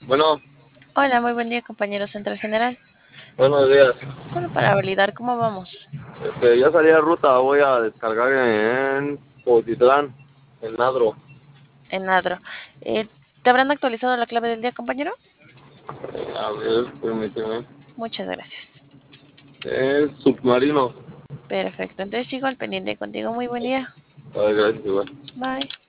Bueno, Hola, muy buen día, compañero Central General. buenos días. Solo para validar cómo vamos Ya salí de ruta, voy a descargar en Potitlán, en Nadro. en Adro. ¿Te habrán actualizado la clave del día, compañero? A ver, permíteme. Muchas gracias. Es submarino. Perfecto, entonces sigo al pendiente contigo. Muy buen día. A ver, gracias, igual. Bye.